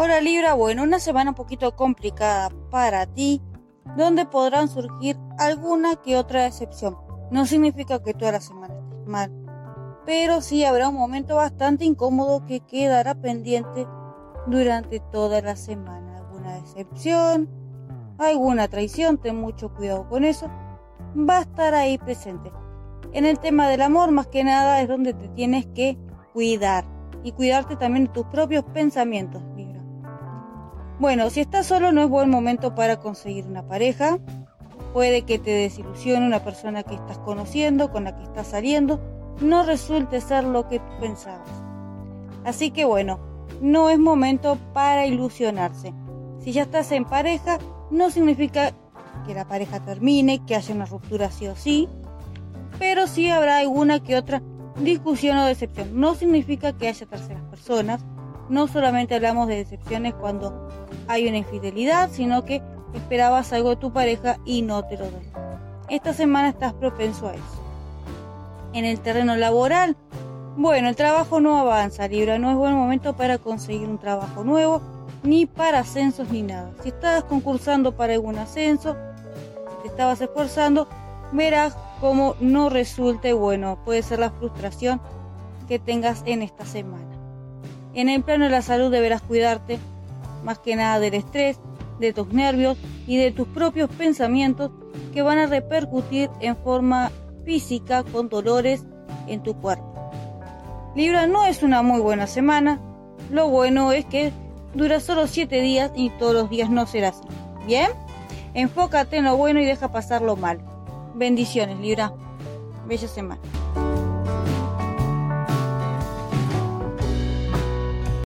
Ahora Libra, bueno, una semana un poquito complicada para ti, donde podrán surgir alguna que otra decepción. No significa que toda la semana estés mal, pero sí habrá un momento bastante incómodo que quedará pendiente durante toda la semana. Alguna decepción, alguna traición, ten mucho cuidado con eso, va a estar ahí presente. En el tema del amor, más que nada, es donde te tienes que cuidar y cuidarte también de tus propios pensamientos, Libra. Bueno, si estás solo no es buen momento para conseguir una pareja. Puede que te desilusione una persona que estás conociendo, con la que estás saliendo, no resulte ser lo que tú pensabas. Así que bueno, no es momento para ilusionarse. Si ya estás en pareja, no significa que la pareja termine, que haya una ruptura sí o sí, pero sí habrá alguna que otra discusión o decepción. No significa que haya terceras personas, no solamente hablamos de decepciones cuando hay una infidelidad, sino que esperabas algo de tu pareja y no te lo doy. Esta semana estás propenso a eso. En el terreno laboral, bueno, el trabajo no avanza, Libra, no es buen momento para conseguir un trabajo nuevo, ni para ascensos ni nada. Si estabas concursando para algún ascenso, si te estabas esforzando, verás cómo no resulte bueno, puede ser la frustración que tengas en esta semana. En el plano de la salud deberás cuidarte, más que nada del estrés, de tus nervios y de tus propios pensamientos que van a repercutir en forma física con dolores en tu cuerpo. Libra, no es una muy buena semana, lo bueno es que dura solo 7 días y todos los días no será así. ¿Bien? Enfócate en lo bueno y deja pasar lo malo. Bendiciones, Libra. Bella semana.